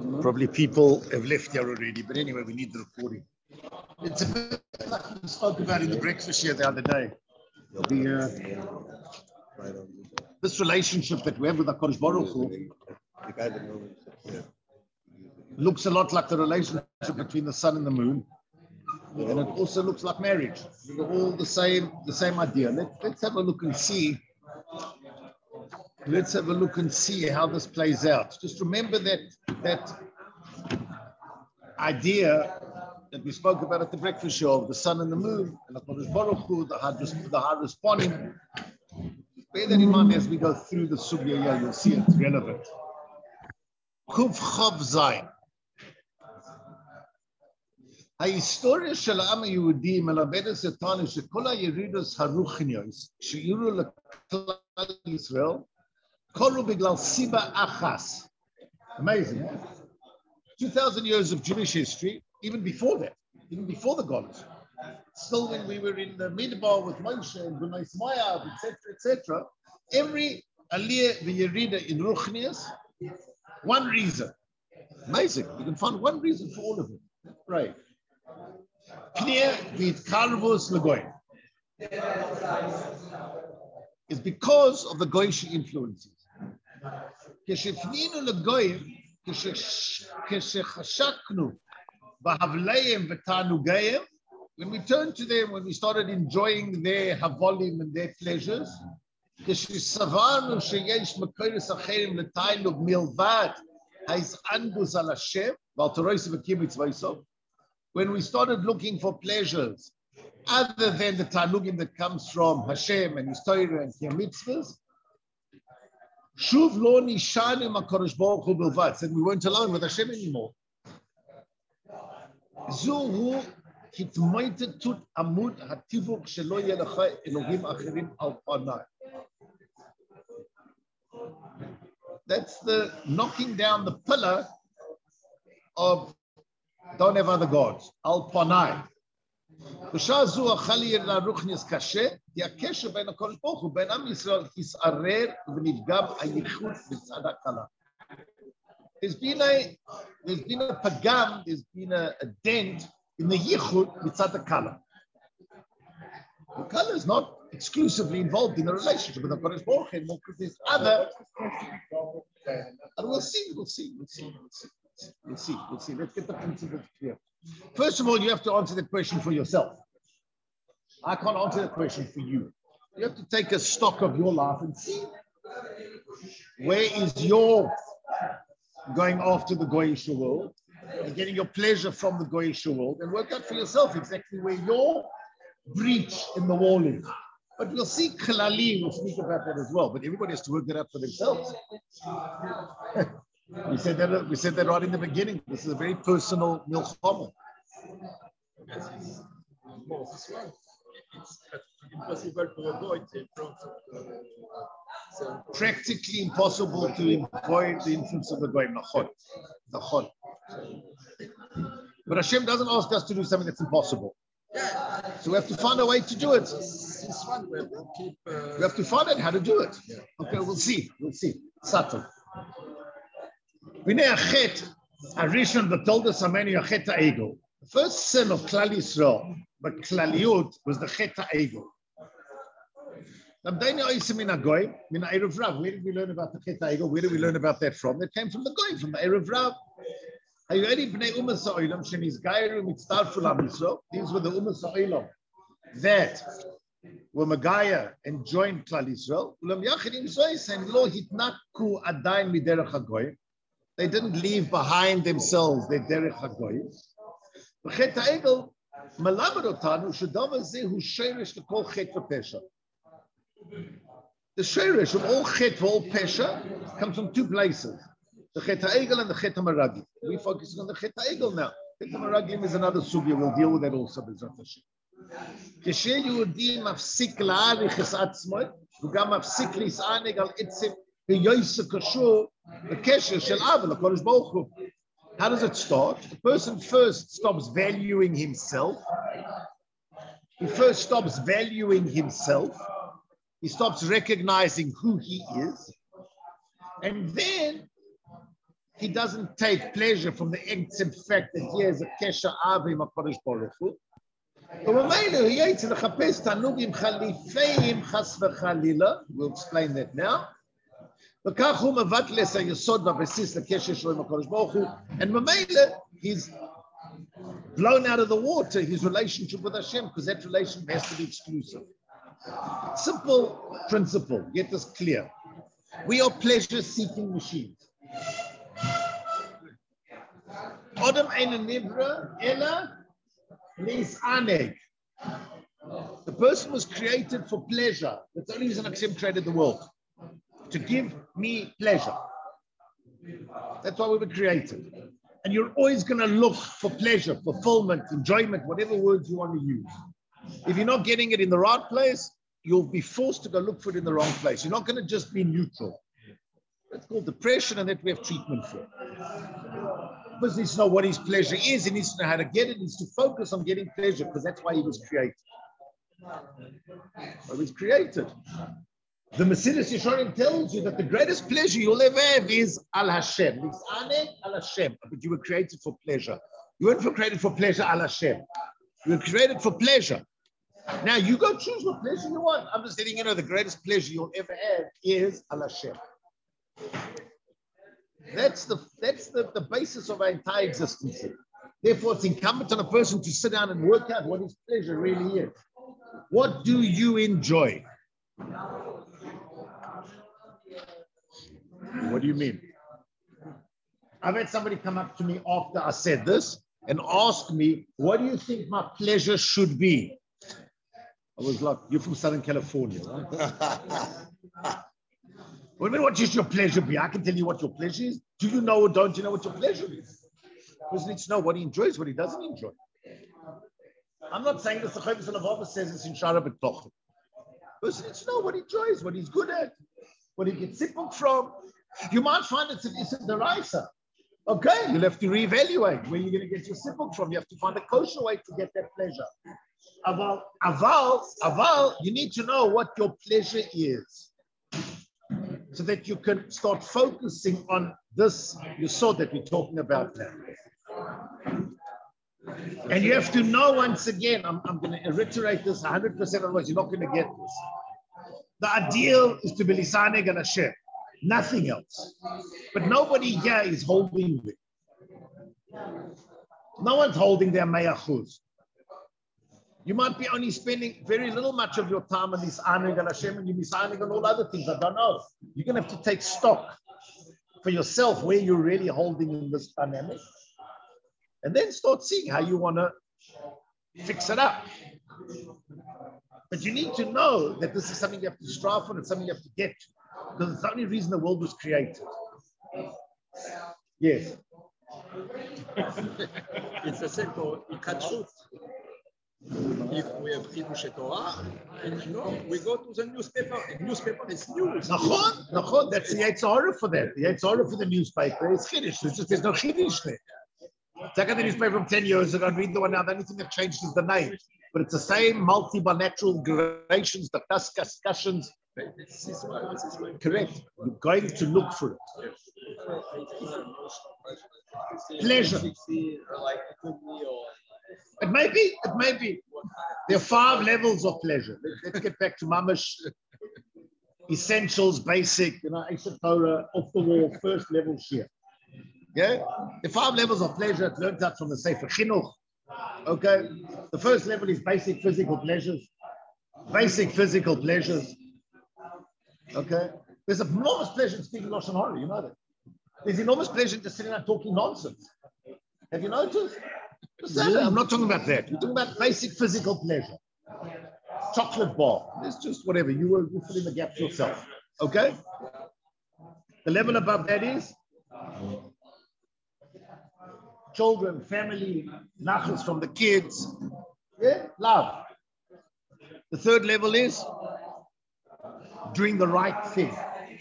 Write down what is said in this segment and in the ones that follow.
Probably people have left here already, but anyway, we need the recording. It's a bit like we spoke about in the breakfast here the other day. This relationship that we have with HaKadosh Baruch Hu looks a lot like the relationship between the sun and the moon, and it also looks like marriage. They're all the same idea. Let's have a look and see. Let's have a look and see how this plays out. Just remember that idea that we spoke about at the breakfast show of the sun and the moon and the HaKadosh Baruch Hu, the Harusponim. Bear that in mind as we go through the sugya here, you'll see it's relevant. Kuf Chav Zayin. ההיסטוריה של העם היהודי מלמדת אותנו שכל הירידות הרוחניות שאירעו לכלל ישראל קרו בגלל סיבה אחת. Amazing. 2,000 years of Jewish history, even before that, even before the Golos. Still when we were in the Midbar with Moshe and Bnei Moab, etc., every aliyah v'yerida in Ruchnias, one reason. Amazing. You can find one reason for all of them. Right. Pnei v'itkarvus l'goyim. It's because of the Goyish influences. Keshefninu l'goyim, keshechashaknu b'havleim v'tanugayim. When we turned to them, when we started enjoying their havolim and their pleasures, כשסברנו שיש מקורות אחרים לתענוג מלבד ההתענגות על השם, ועל תורתו ומצוותיו, when we started looking for pleasures other than the ta'anugim that comes from Hashem and His Torah and His mitzvahs, shuv lo nishanu makadosh baruch hu bilvad, said we weren't alone with Hashem anymore. Zuhu hitmoitetut amud hativuk shelo yeh lecha elogim acherim al panai. That's the knocking down the pillar of don't have other gods. Al panai. בשעה זו החל ירידה רוחנית קשה, כי הקשר בין הקדוש ברוך הוא, בין עם ישראל, התערער ונפגם הייחוד בצד הקלה. There's been a pagam, there's been a dent in the yichud b'tzad hakala. The kala is not exclusively involved in the relationship with the Kodesh Baruch Hu, because there's other. And we'll see. Let's get the principles clear. First of all, you have to answer the question for yourself. I can't answer the question for you. You have to take a stock of your life and see where is your going after the Goyish world and getting your pleasure from the Goyish world, and work out for yourself exactly where your breach in the wall is. But we'll see Khalali, we'll speak about that as well, but everybody has to work that out for themselves. We said that right in the beginning. This is a very personal milchama. It's impossible to avoid the practically impossible to avoid the influence of the goyim. Nachon. But Hashem doesn't ask us to do something that's impossible. So we have to find a way to do it. We have to find out how to do it. Okay, we'll see. Subtle. The first sin of Klal Yisrael, but Klaliut, was the Chet HaEgel. Where did we learn about the Chet HaEgel? Where did we learn about that from? That came from the Goy, from the Erev Rav. These were the Umas Ha'olam that were Megaya and joined Klal Yisrael. They didn't leave behind themselves their derech hagoyim. The Chet HaEgel melamed otanu shedavar zeh hu sheirish lekol chet v'pesha. The sheirish of all chet v'all pesha comes from two places: the Chet HaEgel and the Chet HaMeraglim. We're focusing on the Chet HaEgel now. Chet HaMeraglim is another sugya. We'll deal with that also. B'ezrat Hashem. Keshe Yehudi mafsik la'arich es atzmoi v'gam mafsik lis'aneg al etzim v'yoyse kashur. The kesher shel Av l'Kodesh Baruch Hu. How does it start? The person first stops valuing himself. He first stops valuing himself. He stops recognizing who he is. And then he doesn't take pleasure from the extent fact that he has a kesher avim HaKadosh Baruch Hu. We'll explain that now. And Mamela, he's blown out of the water his relationship with Hashem, because that relationship has to be exclusive. Simple principle, get this clear. We are pleasure-seeking machines. Adam ein nivra ela lisaneg. The person was created for pleasure. That's the only reason Hashem created the world. To give me pleasure. That's why we were created. And you're always going to look for pleasure, fulfillment, enjoyment, whatever words you want to use. If you're not getting it in the right place, you'll be forced to go look for it in the wrong place. You're not going to just be neutral. That's called depression, and that we have treatment for. Because he needs to know what his pleasure is. He needs to know how to get it. He needs to focus on getting pleasure, because that's why he was created. He was created. The Mesillas Yesharim tells you that the greatest pleasure you'll ever have is Al Hashem. Lisaneg Al Hashem. But you were created for pleasure. You weren't created for pleasure Al Hashem. You were created for pleasure. Now you go choose what pleasure you want. I'm just letting you know the greatest pleasure you'll ever have is Al Hashem. That's the basis of our entire existence. Therefore, it's incumbent on a person to sit down and work out what his pleasure really is. What do you enjoy? What do you mean? I've had somebody come up to me after I said this and ask me, what do you think my pleasure should be? I was like, you're from Southern California, right? What do you mean, what should your pleasure be? I can tell you what your pleasure is. Do you know or don't you know what your pleasure is? Person needs to know what he enjoys, what he doesn't enjoy. I'm not saying this, the Chavis Levava says it's in Shara B'Toch. Person needs to know what he enjoys, what he's good at, what he gets sipuk from. You might find it's a deraisa. Okay, you'll have to reevaluate where you're going to get your sipuk from. You have to find a kosher way to get that pleasure. Aval, you need to know what your pleasure is, so that you can start focusing on this yesod that we're talking about now. And you have to know, once again, I'm going to reiterate this 100%, otherwise you're not going to get this. The ideal is to be lisaneg and Hashem, nothing else. But nobody here is holding it. No one's holding their meyachuz. You might be only spending very little much of your time on lisaneg and Hashem, and you're lisaneg on all other things. I don't know. You're going to have to take stock for yourself where you're really holding in this dynamic, and then start seeing how you want to fix it up. But you need to know that this is something you have to strive for, and something you have to get to, because it's the only reason the world was created. Yes. It's a simple ikachut. If we have Chidush Torah, and we go to the newspaper. The newspaper is news. Nachon. That's the Yetzer Hara for that. The Yetzer Hara for the newspaper is Chiddush. There's no Chiddush there. Take out the newspaper from 10 years ago and read the one now. The only thing that changed is the name. But it's the same multi-bilateral gradations, the discussions. This is right. Correct. You're going to look for it. Pleasure. It may be. There are 5 levels of pleasure. Let's get back to Mamash. Essentials, basic, Eshet Torah, off the wall, first level shir. Yeah? The 5 levels of pleasure, it's learned out from the Sefer Chinuch. Okay? The first level is basic physical pleasures. Okay? There's enormous pleasure in speaking Lashon Hara, you know that. There's enormous pleasure in just sitting there talking nonsense. Have you noticed? I'm not talking about that. We're talking about basic physical pleasure. Chocolate bar. It's just whatever. You fill in the gaps yourself. Okay? The level above that is children, family, nachas from the kids. Yeah? Love. The third level is doing the right thing.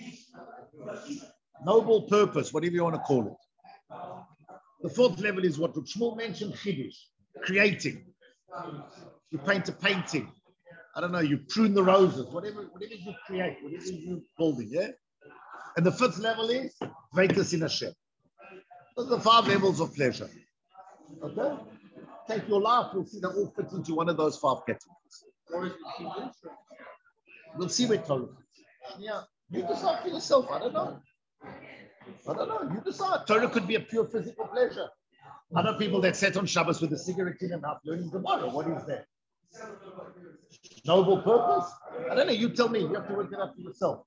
Noble purpose, whatever you want to call it. The fourth level is what Shmuel mentioned, chiddush, creating. You paint a painting. I don't know, you prune the roses, whatever you create, whatever you're building, yeah? And the fifth level is Veikus in Hashem. Those are the 5 levels of pleasure. Okay? Take your life, you'll see they all fit into one of those 5 categories. We'll see where Torah fits. Yeah, you decide for yourself. I don't know. You decide. Torah could be a pure physical pleasure. I know people that sat on Shabbos with a cigarette in their mouth learning Gemara. What is that? Noble purpose? I don't know. You tell me. You have to work it out for yourself.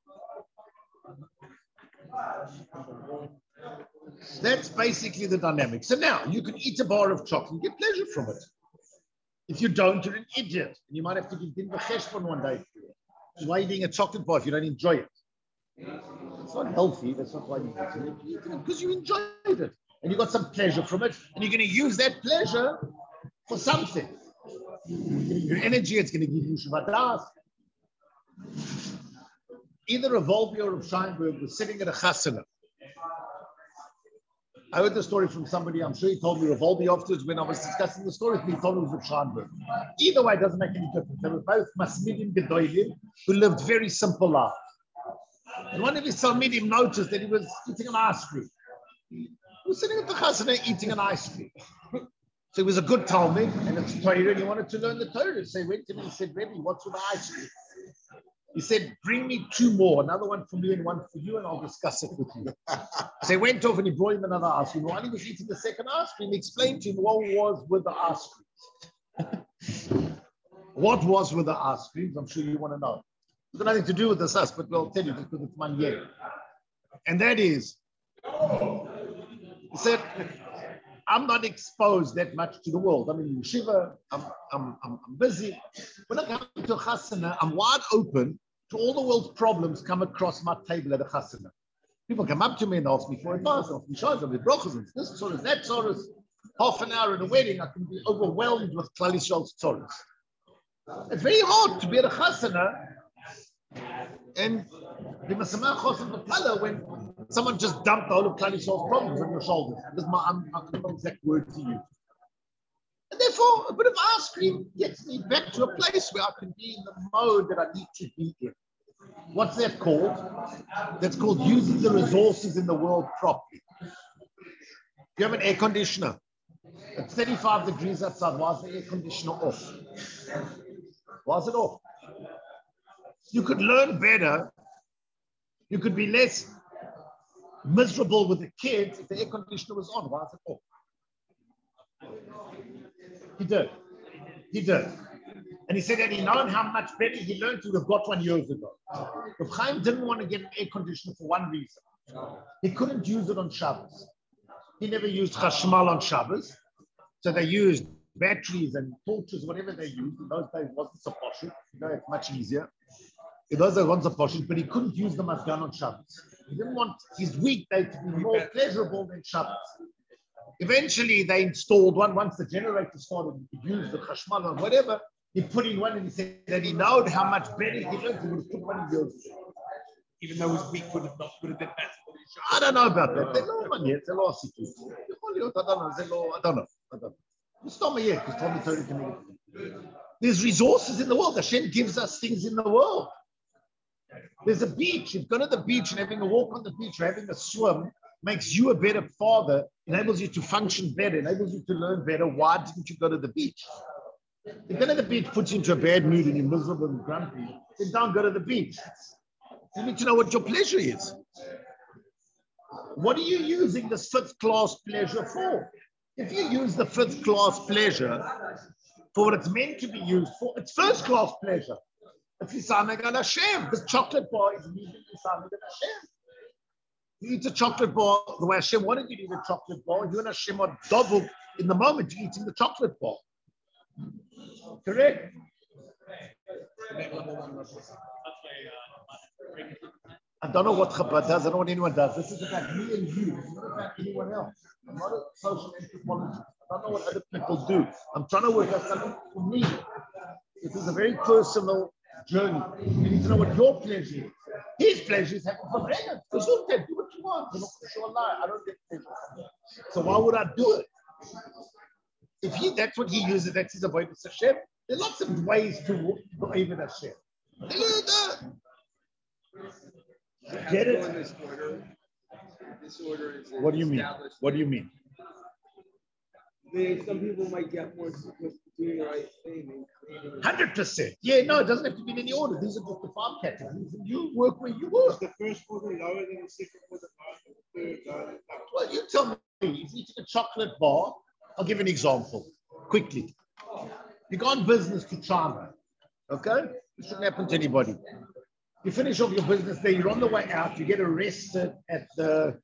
That's basically the dynamic. So now you can eat a bar of chocolate and get pleasure from it. If you don't, you're an idiot. And you might have to give din b'cheshbon one day. Why are you eating a chocolate bar if you don't enjoy it? It's not healthy. That's not why you eat it. Because you enjoyed it. And you got some pleasure from it. And you're going to use that pleasure for something. Your energy, it's going to give you Shvadas. Either Rav Wolbe or Rav Scheinberg was sitting at a chasana. I heard the story from somebody, I'm sure he told me Rav Wolbe afterwards when I was discussing the story with me, he told me it was Rav Scheinberg. Either way, it doesn't make any difference. They were both Masmidim Gedolim who lived very simple lives. And one of his Talmidim noticed that he was eating an ice cream. He was sitting at the chasana eating an ice cream. So he was a good Talmid, and it's Torah, and he wanted to learn the Torah. So he went to me and said, Rebbe, what's with the ice cream? He said, bring me 2 more, another one for me and one for you, and I'll discuss it with you. So he went off and he brought him another ice cream. While he was eating the second ice cream, he explained to him what was with the ice creams. What was with the ice creams? I'm sure you want to know. It's got nothing to do with this us, but we'll tell you because it's manye. And that is, he said, I'm not exposed that much to the world. I'm in yeshiva, I'm busy. When I come to a chasana, I'm wide open to all the world's problems come across my table at a chasana. People come up to me and ask me for advice, ask me shaykhs, with brachos, and this sort of that sort of. Half an hour at a wedding, I can be overwhelmed with Klal Yisrael's tzoros. It's very hard to be at a chasana and be masamach chosim v'pala when someone just dumped the whole of Klal Yisrael's problems on your shoulders. I'm not the exact word to use. And therefore, a bit of ice cream gets me back to a place where I can be in the mode that I need to be in. What's that called? That's called using the resources in the world properly. You have an air conditioner. It's 35 degrees outside. Why is the air conditioner off? Why is it off? You could learn better. You could be less miserable with the kids if the air conditioner was on. Why is it off? He did. And he said that he known how much better he learned to have got 1 year ago. Rav Chaim didn't want to get an air conditioner for one reason. He couldn't use it on Shabbos. He never used chashmal on Shabbos. So they used batteries and torches, whatever they used. In those days, it wasn't so posh. It's much easier. In those days, it wasn't so posh, but he couldn't use them as gun on Shabbos. He didn't want his weekday to be more pleasurable than Shabbos. Eventually, they installed one. Once the generator started, he could use the chashmal or whatever. He put in one and he said that he knowed how much better he learned. He would have put 1 year ago. Even though his week would have been better. I don't know about that. They know money. It's a loss. I don't know. There's resources in the world. Hashem gives us things in the world. There's a beach. If going to the beach and having a walk on the beach or having a swim makes you a better father, enables you to function better, enables you to learn better. Why didn't you go to the beach? If going to the beach puts you into a bad mood and you're miserable and grumpy, then don't go to the beach. You need to know what your pleasure is. What are you using this 5th class pleasure for? If you use the 5th class pleasure for what it's meant to be used for, it's 1st class pleasure. It's Yisameg al Hashem. This chocolate bar is needed Yisameg al Hashem. You eat a chocolate bar the way Hashem wanted you to eat a chocolate bar. You and Hashem are double in the moment you're eating the chocolate bar. Correct? I don't know what Chabad does. I don't know what anyone does. This is about me and you. It's not about anyone else. I'm not a social anthropologist. I don't know what other people do. I'm trying to work out something for me. This is a very personal journey. You need to know what your pleasure is. His pleasure is having fun. Because you can do what you want. I don't get pleasure. So why would I do it? If that's what he uses, that's his avoidance Hashem. There are lots of ways to avoid Hashem. Get it? disorder is What do you mean? established. What do you mean? Some people might get more sick with doing the right thing. 100%. Yeah, no, it doesn't have to be in any order. These are just the 5 categories. And you work where you work. The first order lower than the second order, the third lower. Well, you tell me, if you eat a chocolate bar, I'll give you an example quickly. You go on business to China, okay? It shouldn't happen to anybody. You finish off your business there, you're on the way out, you get arrested at the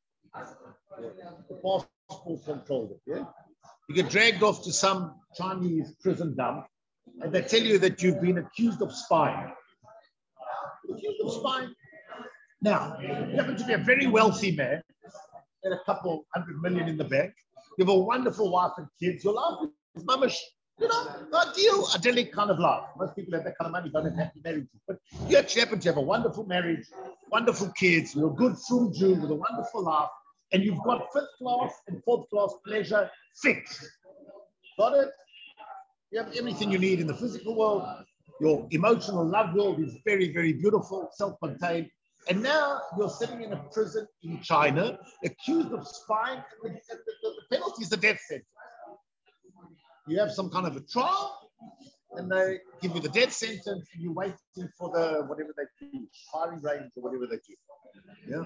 passport control, yeah? You get dragged off to some Chinese prison dump, and they tell you that you've been accused of spying. Accused of spying. Now, you happen to be a very wealthy man, and a couple 100 million in the bank. You have a wonderful wife and kids. Your life is mamish, you know, ideal, idyllic kind of life. Most people have that kind of money, don't have happy marriages. But you actually happen to have a wonderful marriage, wonderful kids, you're a good food Jew with a wonderful life, and you've got 5th class and 4th class pleasure fixed. Got it? You have everything you need in the physical world. Your emotional love world is very, very beautiful, self-contained. And now you're sitting in a prison in China, accused of spying, and the penalty is the death sentence. You have some kind of a trial, and they give you the death sentence, and you're waiting for the whatever they do, firing range or whatever they do. Yeah.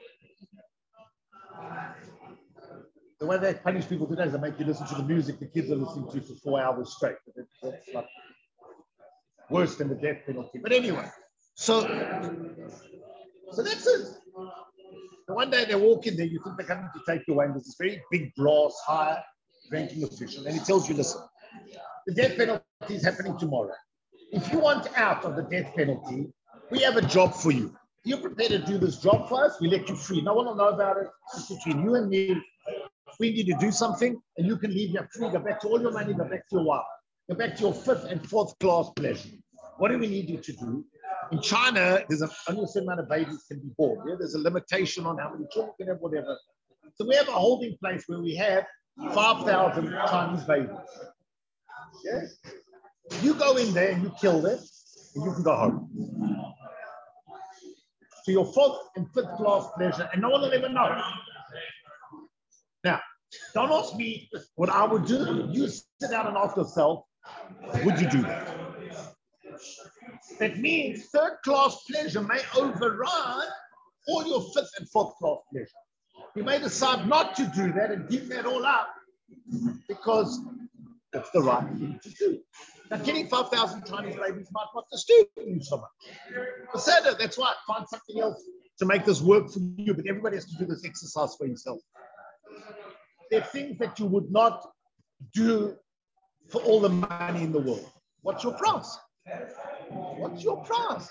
The way they punish people today is they make you listen to the music the kids are listening to for 4 hours straight. That's like worse than the death penalty. But anyway, so that's it. So one day they walk in there, you think they're coming to take you away, and there's this very big brass, high-ranking official, and he tells you, listen, the death penalty is happening tomorrow. If you want out of the death penalty, we have a job for you. You're prepared to do this job for us, we let you free. No one will know about it. It's between you and me. We need to do something, and you can leave your free, go back to all your money, go back to your wife, go back to your 5th and 4th class pleasure. What do we need you to do? In China, there's only a certain amount of babies can be born. Yeah? There's a limitation on how many children can have, whatever. So we have a holding place where we have 5,000 Chinese babies. Yeah? You go in there and you kill them, and you can go home. To your 4th and 5th class pleasure, and no one will ever know. Now, don't ask me what I would do. You sit down and ask yourself, would you do that? That means 3rd class pleasure may override all your 5th and 4th class pleasure. You may decide not to do that and give that all up because that's the right thing to do. Now, killing 5,000 Chinese babies might not disturb you so much. But that's why I find something else to make this work for you, but everybody has to do this exercise for himself. There are things that you would not do for all the money in the world. What's your price? What's your price?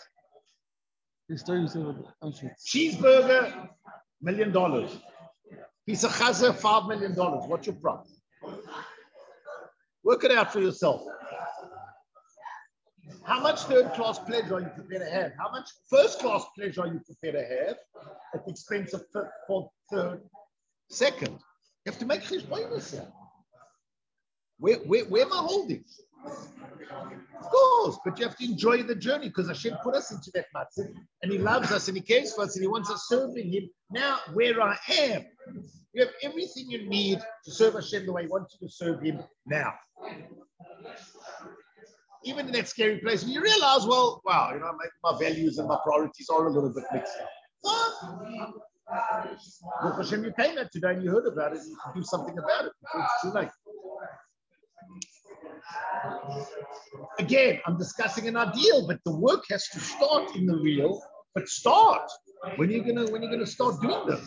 Cheeseburger, $1 million. Piece of chazer, $5 million. What's your price? Work it out for yourself. How much 3rd class pleasure are you prepared to have? How much 1st class pleasure are you prepared to have at the expense of 5th, 4th, 3rd, 2nd? You have to make cheshbonos here. Where am I holding? Of course, but you have to enjoy the journey because Hashem put us into that matzah and He loves us and He cares for us and He wants us serving Him. Now, where I am, you have everything you need to serve Hashem the way He wants you to serve Him now. Even in that scary place, when you realize, well, wow, maybe my values and my priorities are a little bit mixed up. Look, Hashem, you came out today and you heard about it, and you can do something about it before it's too late. Again, I'm discussing an ideal, but the work has to start in the real. But start. When are you gonna start doing this?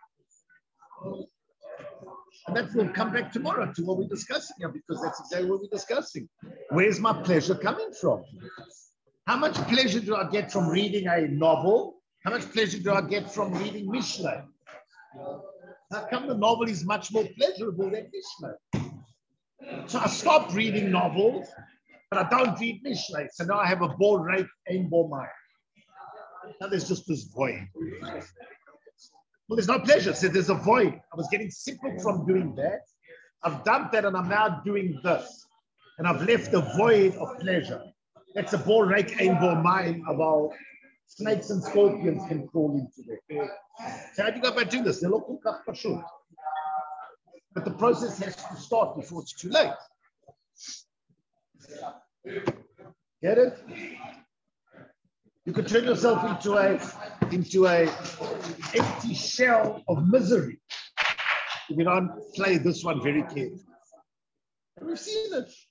And that will come back tomorrow to what we're discussing here, because that's exactly what we're discussing. Where's my pleasure coming from? How much pleasure do I get from reading a novel? How much pleasure do I get from reading Mishnah? How come the novel is much more pleasurable than Mishnah? So I stopped reading novels, but I don't read Mishnah. So now I have a ball rake, aim ball mind. Now there's just this void. Well, there's no pleasure. So there's a void. I was getting simple from doing that. I've done that and I'm now doing this. And I've left a void of pleasure. That's a ball rake, aim ball mind about snakes and scorpions can crawl into there. So how do you go about doing this? But the process has to start before it's too late. Get it? You could turn yourself into a empty shell of misery if you don't play this one very carefully. And we've seen it.